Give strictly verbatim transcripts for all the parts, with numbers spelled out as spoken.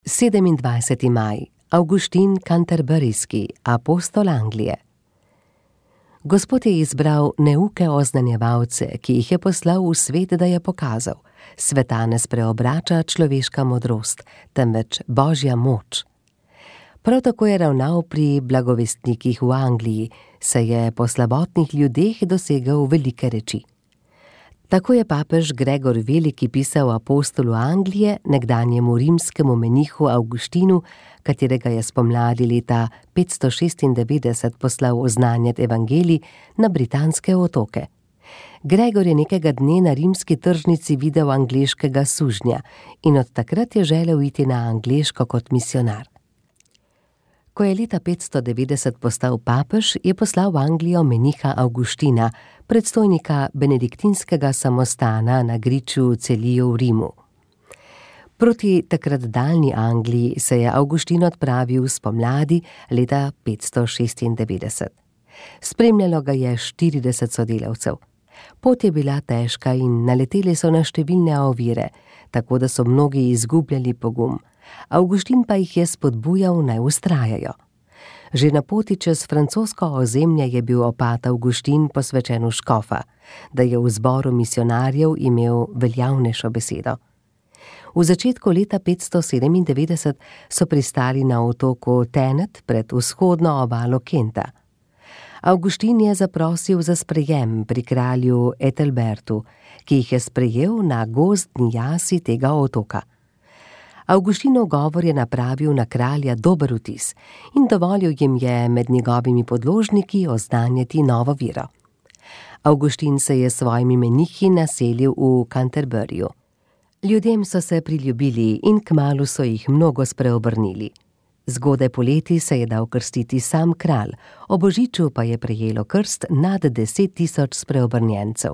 sedemindvajseti maj. Avguštin Canterburyski, apostol Anglije. Gospod je izbral neuke oznanjevalce, ki jih je poslal v svet, da je pokazal: sveta ne spreobrača človeška modrost, temveč Božja moč. Prav tako je ravnal pri blagovestnikih v Angliji, saj je po slabotnih ljudeh dosegel velike reči. Tako je papež Gregor Veliki pisal apostolu Anglije, nekdanjemu rimskemu menihu Avguštinu, katerega je spomladi leta petsto šestindevetdeset poslal oznanjati evangelij na Britanske otoke. Gregor je nekega dne na rimski tržnici videl angleškega sužnja in od takrat je želel iti na Angleško kot misionar. Ko je leta petsto devetdeset postal papež, je poslal v Anglijo meniha Avguština, predstojnika benediktinskega samostana na griču Celiju v Rimu. Proti takrat daljni Angliji se je Avguštin odpravil spomladi leta petsto šestindevetdeset. Spremljalo ga je štirideset sodelavcev. Pot je bila težka in naleteli so na številne ovire, tako da so mnogi izgubljali pogum. Avguštin pa jih je spodbujal, naj vztrajajo. Že na poti čez francosko ozemlje je bil opat Avguštin posvečen v škofa, da je v zboru misionarjev imel veljavnejšo besedo. V začetku leta petsto sedemindevetdeset so pristali na otoku Thanet pred vzhodno obalo Kenta. Avguštin je zaprosil za sprejem pri kralju Ethelbertu, ki jih je sprejel na gozdni jasi tega otoka. Avguštinov govor je napravil na kralja dober vtis in dovolil jim je med njegovimi podložniki oznanjati novo vero. Avguštin se je s svojimi menihi naselil v Canterburyju. Ljudem so se priljubili in kmalu so jih mnogo spreobrnili. Zgodaj poleti se je dal krstiti sam kralj, ob božiču pa je prejelo krst nad deset tisoč spreobrnjencev.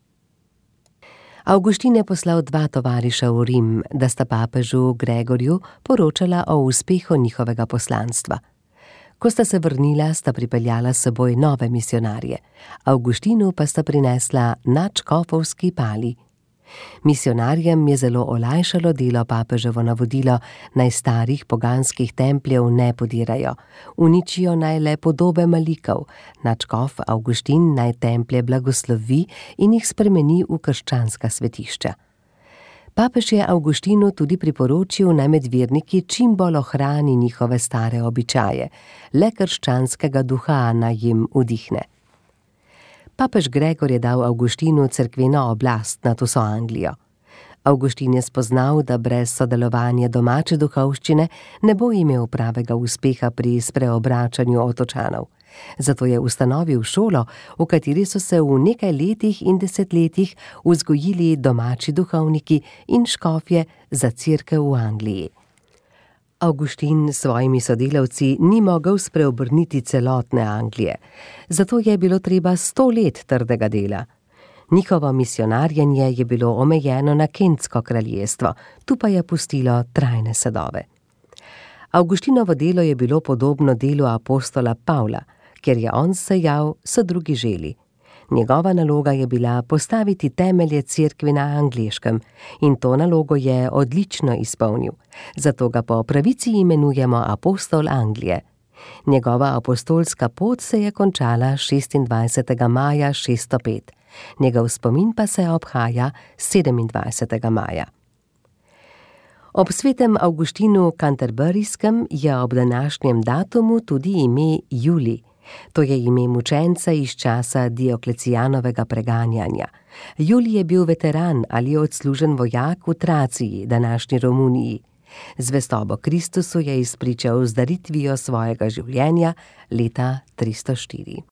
Avguštin je poslal dva tovariša v Rim, da sta papežu Gregorju poročala o uspehu njihovega poslanstva. Ko sta se vrnila, sta pripeljala s seboj nove misionarje, Avguštinu pa sta prinesla nadškofovski pali. Misionarjem je zelo olajšalo delo papeževo navodilo, naj starih poganskih templjev ne podirajo, uničijo naj le podobe malikov, nadškof Avguštin naj templje blagoslovi in jih spremeni v krščanska svetišča. Papež je Avguštinu tudi priporočil, naj med verniki čim bolj ohrani njihove stare običaje, le krščanskega duha naj jim vdihne. Papež Gregor je dal Avguštinu cerkveno oblast nad vso Anglijo. Avguštin je spoznal, da brez sodelovanja domače duhovščine ne bo imel pravega uspeha pri spreobračanju otočanov. Zato je ustanovil šolo, v kateri so se v nekaj letih in desetletjih vzgojili domači duhovniki in škofje za cerkev v Angliji. Avguštin s svojimi sodelavci ni mogel spreobrniti celotne Anglije, zato je bilo treba sto let trdega dela. Njihovo misionarjenje je bilo omejeno na Kentsko kraljestvo, tu pa je pustilo trajne sadove. Avguštinovo delo je bilo podobno delu apostola Pavla, ker je on sejal, so drugi želi. Njegova naloga je bila postaviti temelje cerkve na Angleškem in to nalogo je odlično izpolnil, zato ga po pravici imenujemo apostol Anglije. Njegova apostolska pot se je končala šestindvajsetega maja šeststo pet, njegov spomin pa se obhaja sedemindvajsetega maja. Ob svetem Avguštinu Canterburyjskem je ob današnjem datumu tudi ime Julij. To je ime mučenca iz časa Dioklecijanovega preganjanja. Julij je bil veteran ali odslužen vojak v Traciji, današnji Romuniji. Zvestobo Kristusu je izpričal z daritvijo svojega življenja leta tristo štiri.